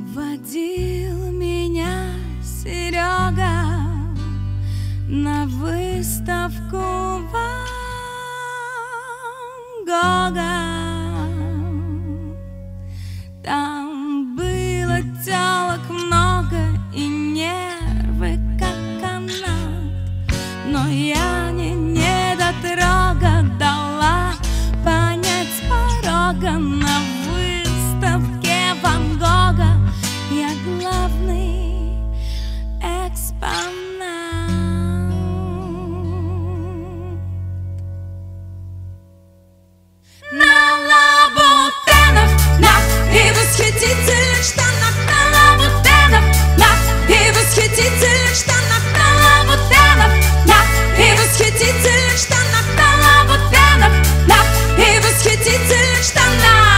Водил меня Серега на выставку Ван Гога. Там было телок много и нервы как канат, но я не недотрога дала понять с порога. На выставке Ван Гога я главный экспонат. На лабутенах, на и восхитительных штанах, на лабутенах, на и восхитительных штанах, на лабутенах, на и восхитительных штанах, на лабутенах, на и восхитительных штанах.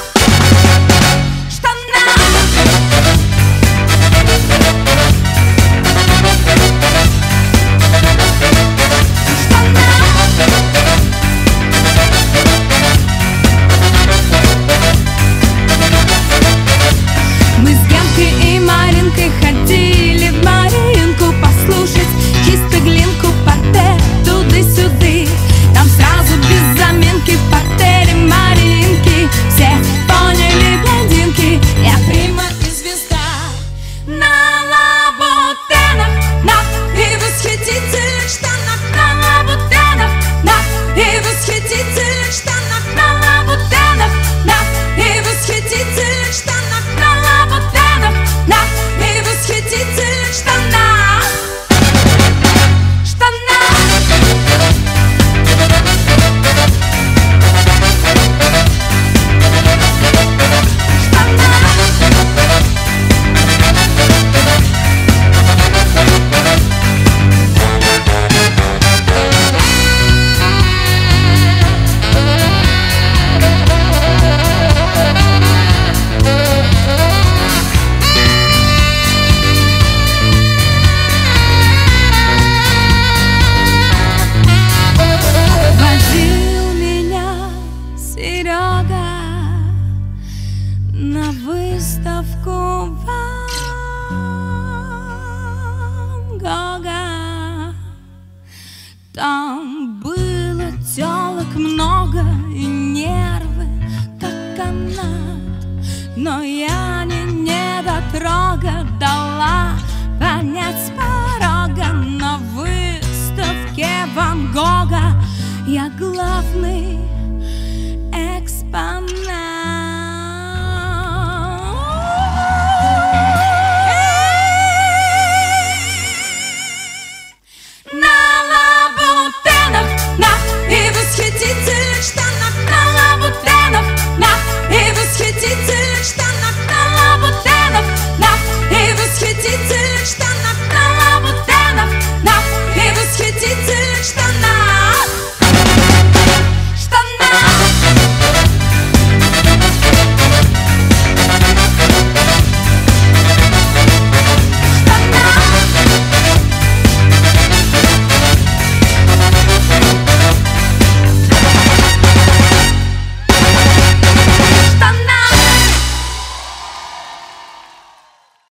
Ходили в Маринку послушать чисто глинку, порте туды-сюды. Там сразу без заминки в портере Маринки все поняли блондинки, я прима и звезда. На лабутенах, на и восхитительных штанах, на лабутенах, на и восхитительных штанах, на лабутенах, на и восхитительных штанах, на лабутенах, на и восхитительных штанах. На выставку Ван Гога. Там было телок много и нервы как канат, но я не недотрога дала понять с порога. На выставке Ван Гога я главный